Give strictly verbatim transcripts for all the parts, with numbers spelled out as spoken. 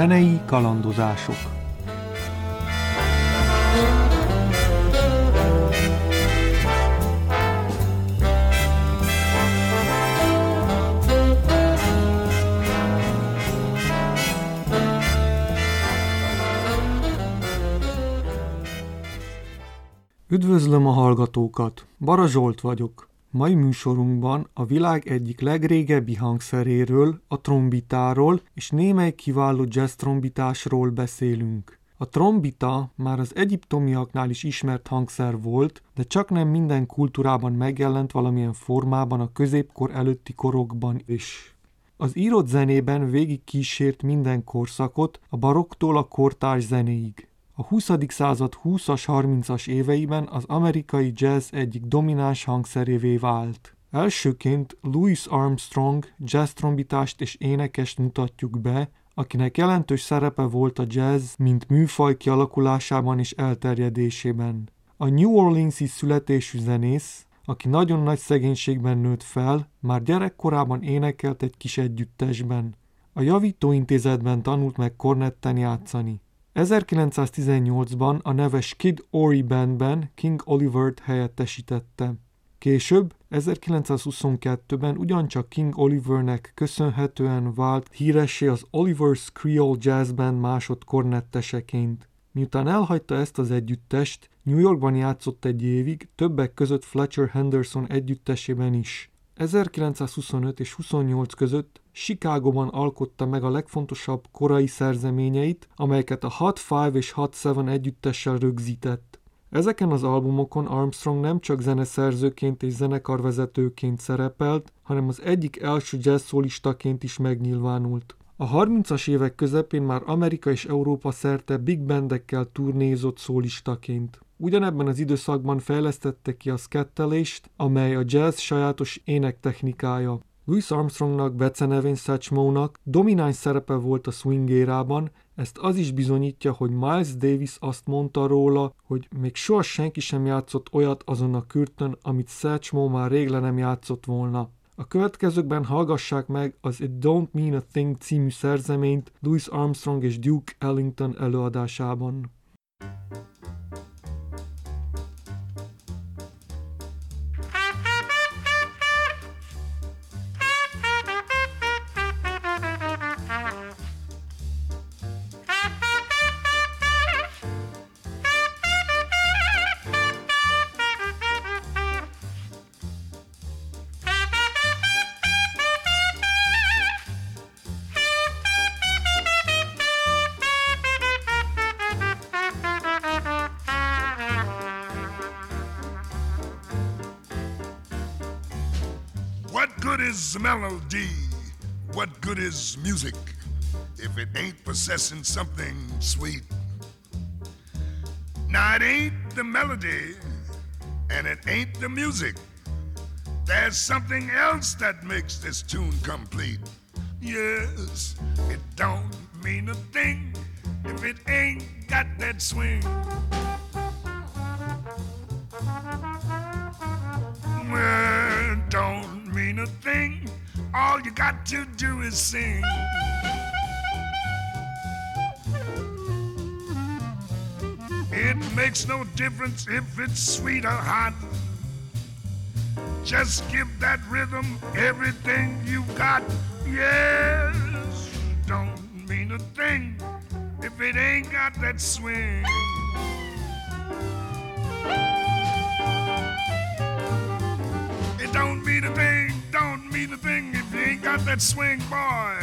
Zenei kalandozások. Üdvözlöm a hallgatókat! Bara Zsolt vagyok. Mai műsorunkban a világ egyik legrégebbi hangszeréről, a trombitáról és némely kiváló jazz trombitásról beszélünk. A trombita már az egyiptomiaknál is ismert hangszer volt, de csak nem minden kultúrában megjelent valamilyen formában a középkor előtti korokban is. Az írott zenében végig kísért minden korszakot, a barokktól a kortárs zenéig. A huszadik század húszas-harmincas éveiben az amerikai jazz egyik domináns hangszerévé vált. Elsőként Louis Armstrong jazz trombitást és énekest mutatjuk be, akinek jelentős szerepe volt a jazz, mint műfaj kialakulásában és elterjedésében. A New Orleans-i születésű zenész, aki nagyon nagy szegénységben nőtt fel, már gyerekkorában énekelt egy kis együttesben. A javítóintézetben tanult meg kornetten játszani. ezerkilencszáztizennyolcban a neves Kid Ory Bandben King Olivert helyettesítette. Később, ezerkilencszázhuszonkettőben ugyancsak King Olivernek köszönhetően vált híressé az Oliver's Creole Jazz Band másod kornetteseként. Miután elhagyta ezt az együttest, New Yorkban játszott egy évig, többek között Fletcher Henderson együttesében is. ezerkilencszázhuszonöt és huszonnyolc között Chicagóban alkotta meg a legfontosabb korai szerzeményeit, amelyeket a Hot Five és Hot Seven együttessel rögzített. Ezeken az albumokon Armstrong nem csak zeneszerzőként és zenekarvezetőként szerepelt, hanem az egyik első jazz szólistaként is megnyilvánult. A harmincas évek közepén már Amerika és Európa szerte big bandekkel turnézott szólistaként. Ugyanebben az időszakban fejlesztette ki a skattelést, amely a jazz sajátos énektechnikája. Louis Armstrongnak, becenevén Satchmo-nak domináns szerepe volt a swing érában, ezt az is bizonyítja, hogy Miles Davis azt mondta róla, hogy még soha senki sem játszott olyat azon a kürtön, amit Satchmo már rég le nem játszott volna. A következőkben hallgassák meg az It Don't Mean a Thing című szerzeményt Louis Armstrong és Duke Ellington előadásában. What good is melody? What good is music if it ain't possessing something sweet? Now it ain't the melody and it ain't the music. There's something else that makes this tune complete. Yes, it don't mean a thing if it ain't got that swing. Well, don't mean a thing. All you got to do is sing. It makes no difference if it's sweet or hot. Just give that rhythm everything you got. Yes, don't mean a thing if it ain't got that swing. It don't mean a thing, don't mean a thing if you ain't got that swing, boy.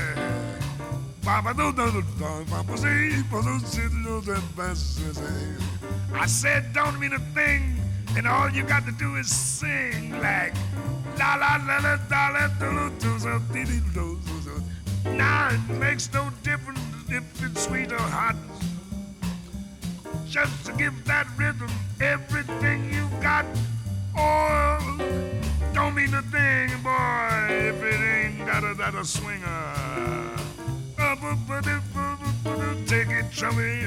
I said don't mean a thing, and all you got to do is sing like la la la la la la do do so dee do so. Now it makes no difference if it's sweet or hot. Just to give that rhythm everything you got. Oh, don't mean a thing, boy, if it ain't got a, got a swinger. Take it from me.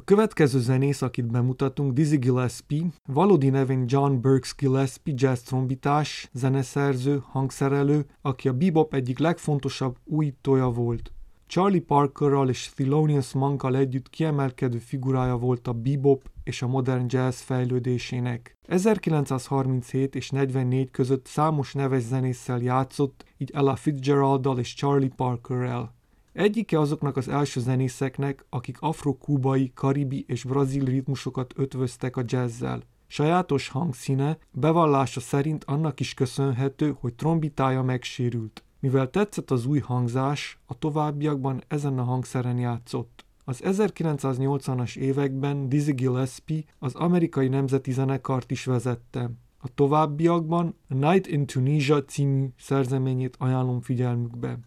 következő zenész, akit bemutatunk, Dizzy Gillespie, valódi nevén John Burks Gillespie, jazz trombitás, zeneszerző, hangszerelő, aki a bebop egyik legfontosabb újítója volt. Charlie Parkerral és Thelonious Monkkal együtt kiemelkedő figurája volt a bebop és a modern jazz fejlődésének. ezerkilencszázharminchét és negyvennégy között számos neves zenésszel játszott, így Ella Fitzgeralddal és Charlie Parkerrel. Egyike azoknak az első zenészeknek, akik afro-kúbai, karibi és brazil ritmusokat ötvöztek a jazzzel. Sajátos hangszíne, bevallása szerint annak is köszönhető, hogy trombitája megsérült. Mivel tetszett az új hangzás, a továbbiakban ezen a hangszeren játszott. Az ezerkilencszáznyolcvanas években Dizzy Gillespie az amerikai nemzeti zenekart is vezette. A továbbiakban a Night in Tunisia című szerzeményét ajánlom figyelmükbe.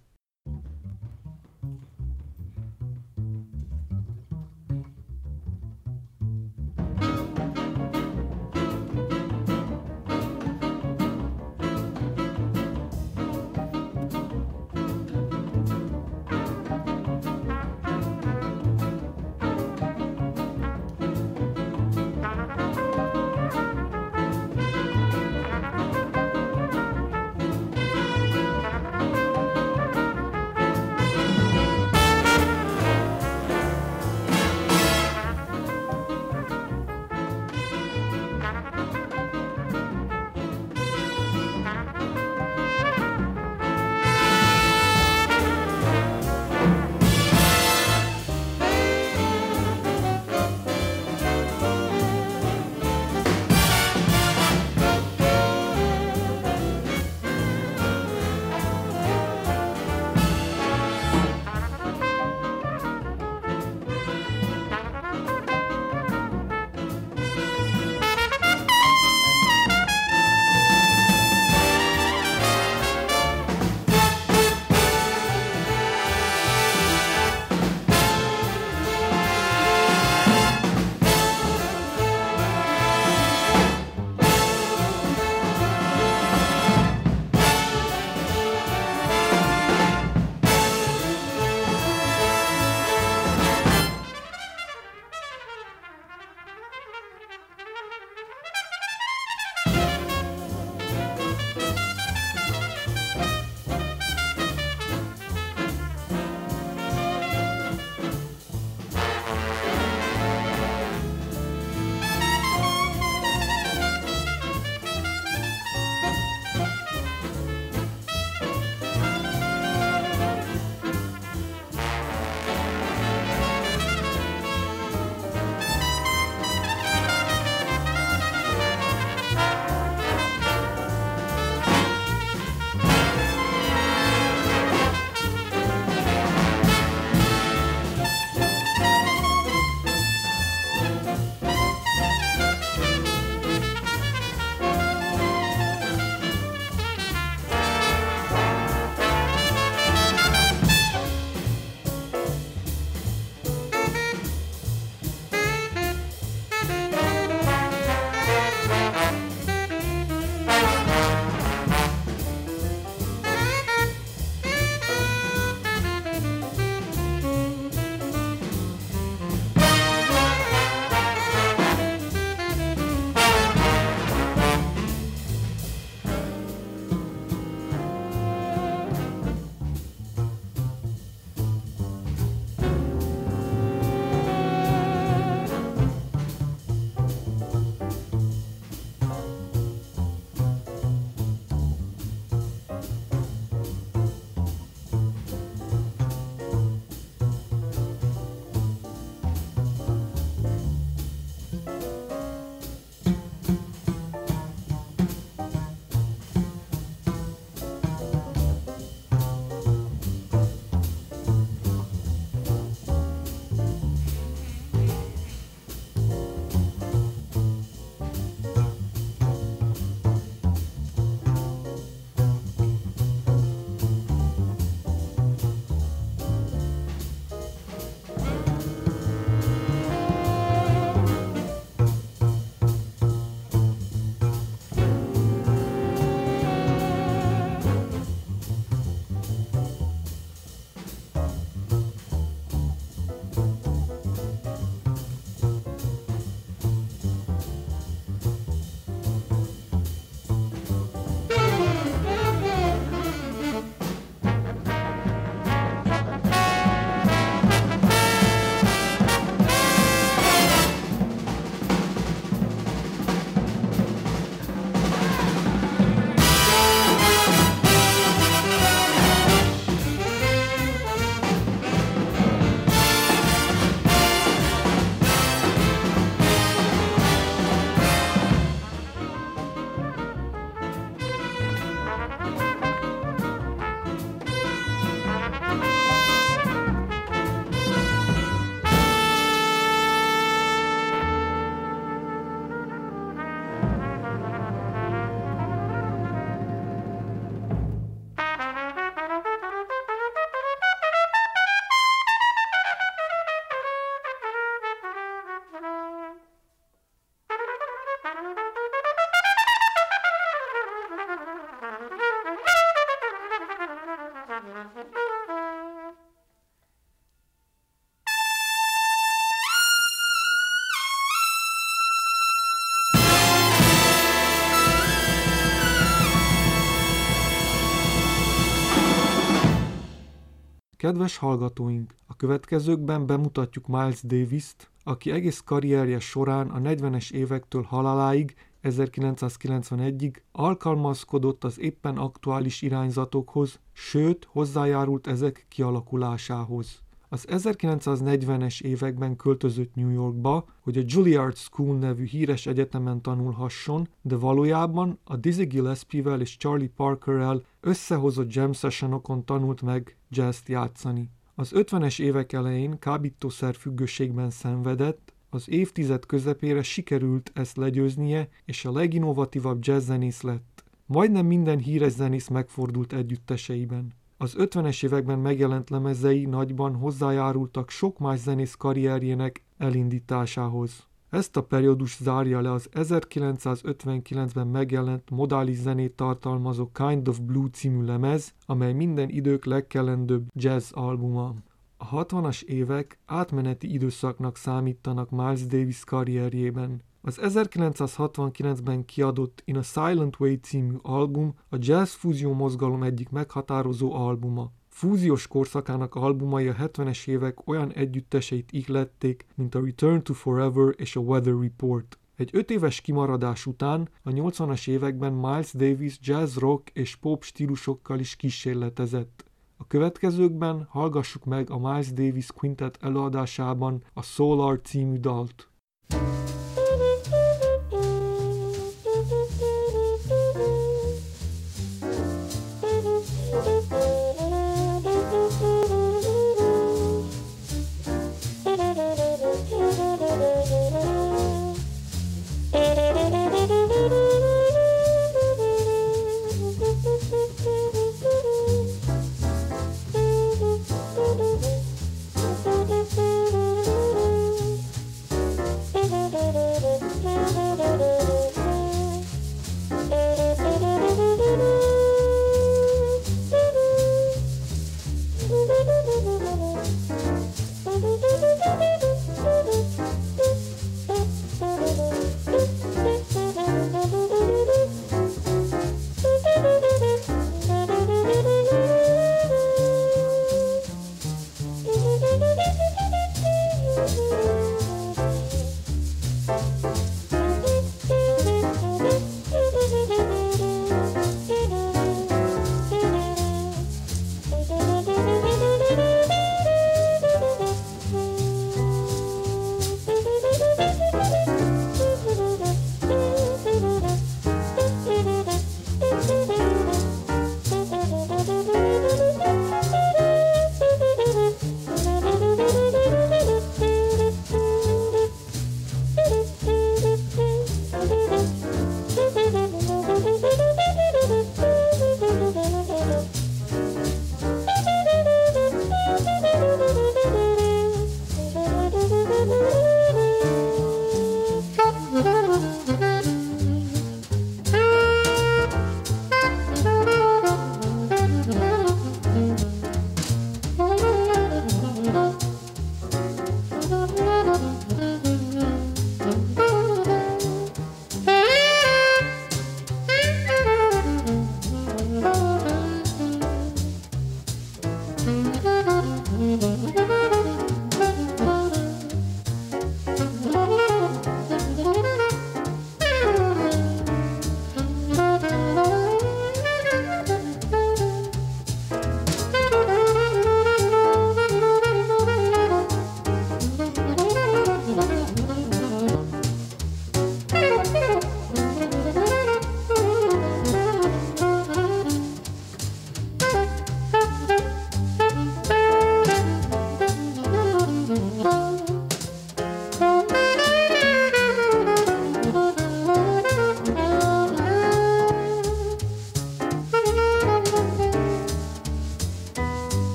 Kedves hallgatóink, a következőkben bemutatjuk Miles Davis-t, aki egész karrierje során a negyvenes évektől haláláig, ezerkilencszázkilencvenegyig alkalmazkodott az éppen aktuális irányzatokhoz, sőt, hozzájárult ezek kialakulásához. Az ezerkilencszáznegyvenes években költözött New Yorkba, hogy a Juilliard School nevű híres egyetemen tanulhasson, de valójában a Dizzy Gillespie-vel és Charlie Parkerrel összehozott jam sessionokon tanult meg jazzt játszani. Az ötvenes évek elején kábítószer függőségben szenvedett, az évtized közepére sikerült ezt legyőznie, és a leginnovatívabb jazzzenész lett. Majdnem minden híres zenész megfordult együtteseiben. Az ötvenes években megjelent lemezei nagyban hozzájárultak sok más zenész karrierjének elindításához. Ezt a periódus zárja le az ezerkilencszázötvenkilencben megjelent modális zenét tartalmazó Kind of Blue című lemez, amely minden idők legkelendőbb jazz albuma. A hatvanas évek átmeneti időszaknak számítanak Miles Davis karrierjében. Az ezerkilencszázhatvankilencben kiadott In a Silent Way című album a jazz fúzió mozgalom egyik meghatározó albuma. Fúziós korszakának albumai a hetvenes évek olyan együtteseit ihlették, mint a Return to Forever és a Weather Report. Egy öt éves kimaradás után a nyolcvanas években Miles Davis jazz, rock és pop stílusokkal is kísérletezett. A következőkben hallgassuk meg a Miles Davis Quintet előadásában a Solar című dalt.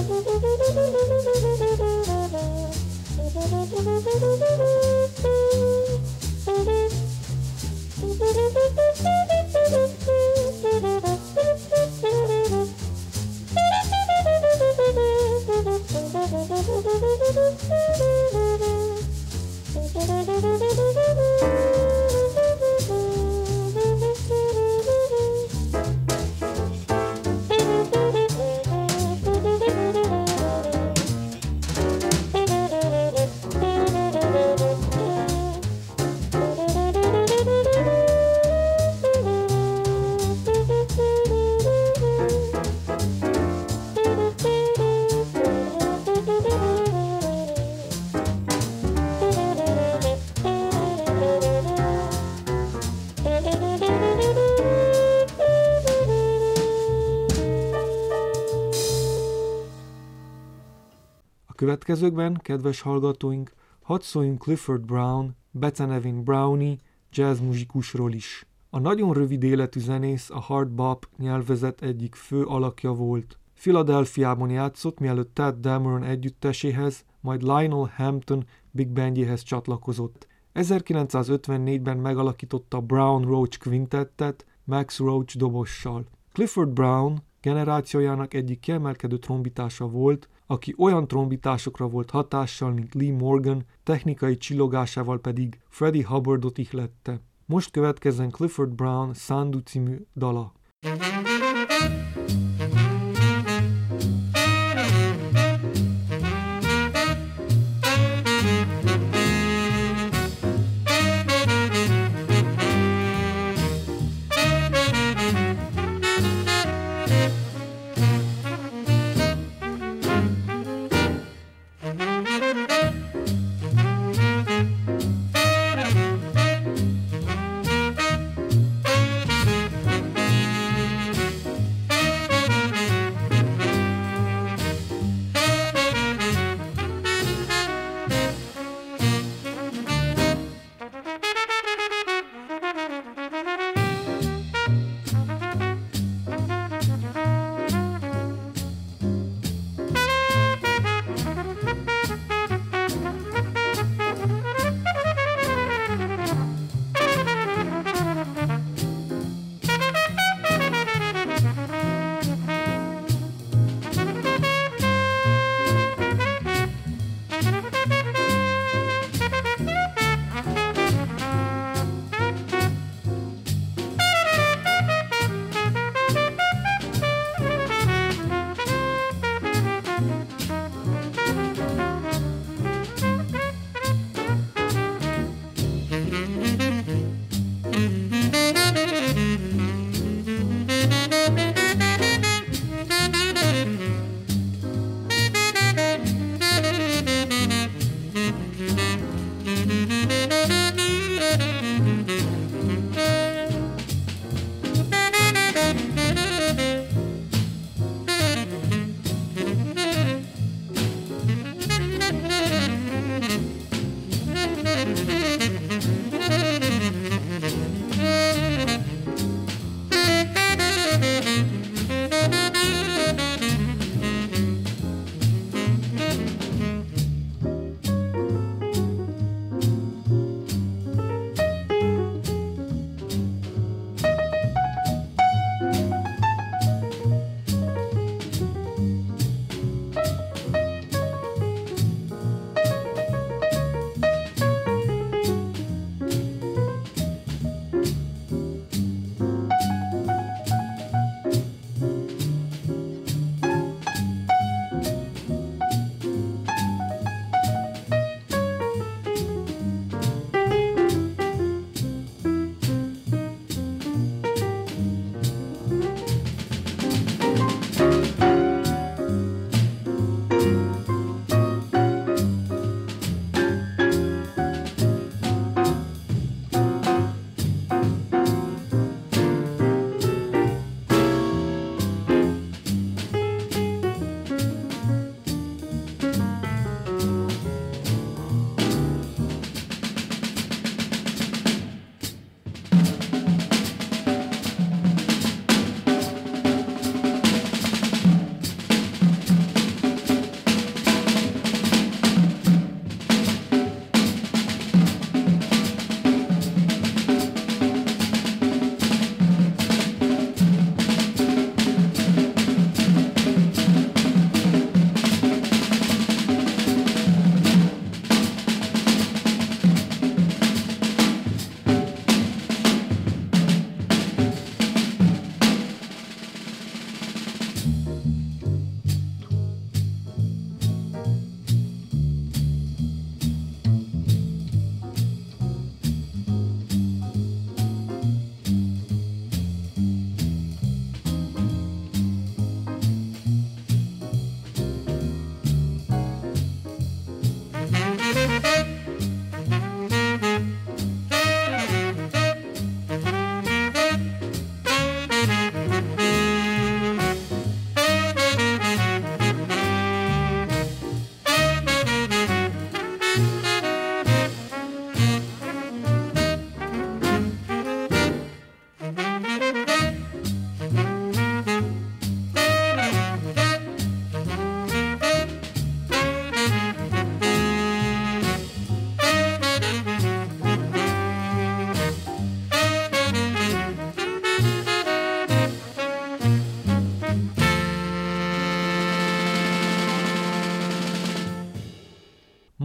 Következőkben, kedves hallgatóink, hadd szóljunk Clifford Brown, becenevén Brownie, jazzmuzikusról is. A nagyon rövid életű zenész a hard bop nyelvezet egyik fő alakja volt. Philadelphiában játszott, mielőtt Tad Dameron együtteséhez, majd Lionel Hampton big bandjéhez csatlakozott. ezerkilencszázötvennégyben megalakította a Brown Roach Quintettet Max Roach dobossal. Clifford Brown generációjának egyik kiemelkedő trombitása volt, aki olyan trombitásokra volt hatással, mint Lee Morgan, technikai csillogásával pedig Freddie Hubbardot ihlette. Most következzen Clifford Brown Sandu című dala.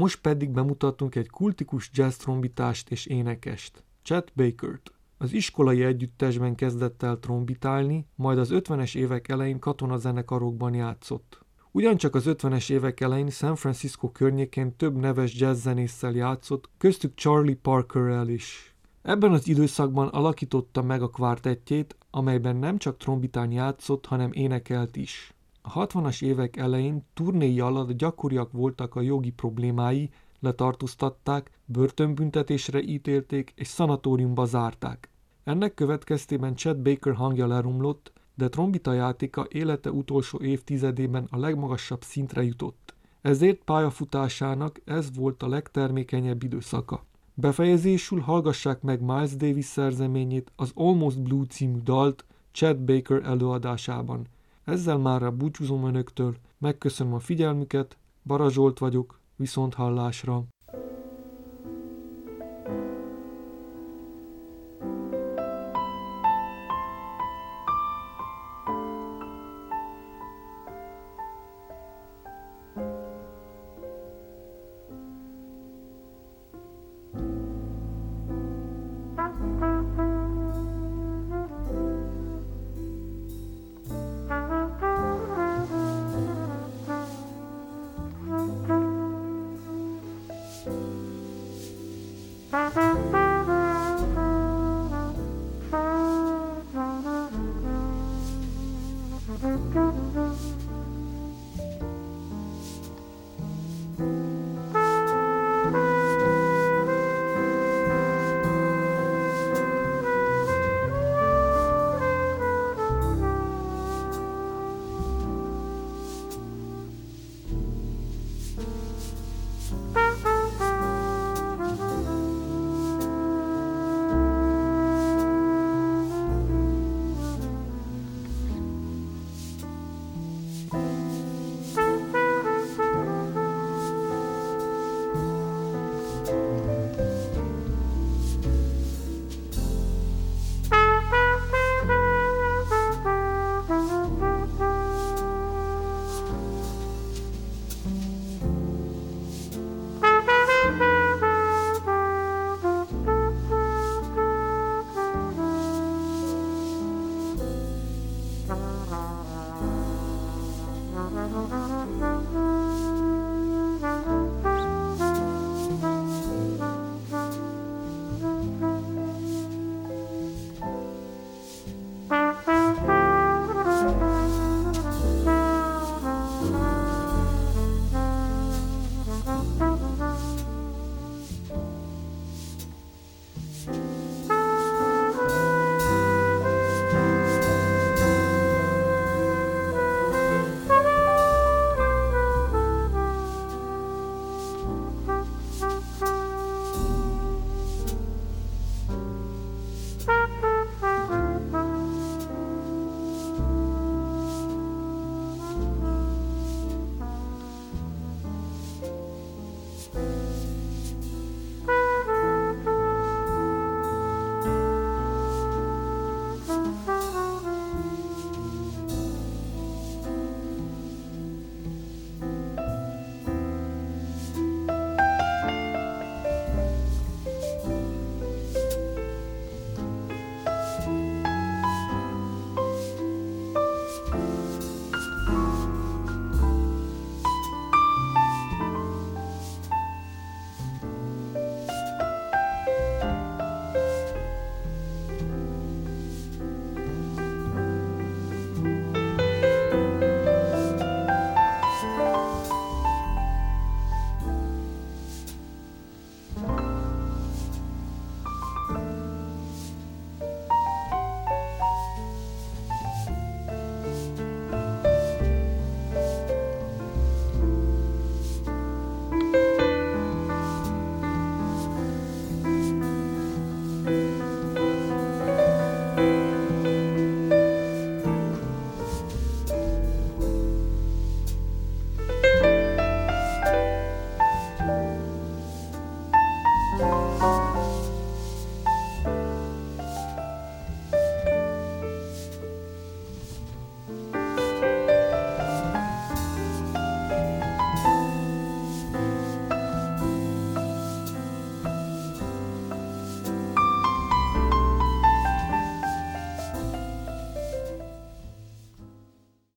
Most pedig bemutatunk egy kultikus jazz trombitást és énekest, Chet Bakert. Az iskolai együttesben kezdett el trombitálni, majd az ötvenes évek elején katonazenekarokban játszott. Ugyancsak az ötvenes évek elején San Francisco környékén több neves jazzzenésszel játszott, köztük Charlie Parkerrel is. Ebben az időszakban alakította meg a kvártettjét, amelyben nem csak trombitán játszott, hanem énekelt is. A hatvanas évek elején turnéi alatt gyakoriak voltak a jogi problémái, letartóztatták, börtönbüntetésre ítélték és szanatóriumba zárták. Ennek következtében Chet Baker hangja leromlott, de trombita játéka élete utolsó évtizedében a legmagasabb szintre jutott. Ezért pályafutásának ez volt a legtermékenyebb időszaka. Befejezésül hallgassák meg Miles Davis szerzeményét, az Almost Blue című dalt Chet Baker előadásában. Ezzel mára búcsúzom önöktől, megköszönöm a figyelmüket, Bara Zsolt vagyok, viszont hallásra. Uh-huh.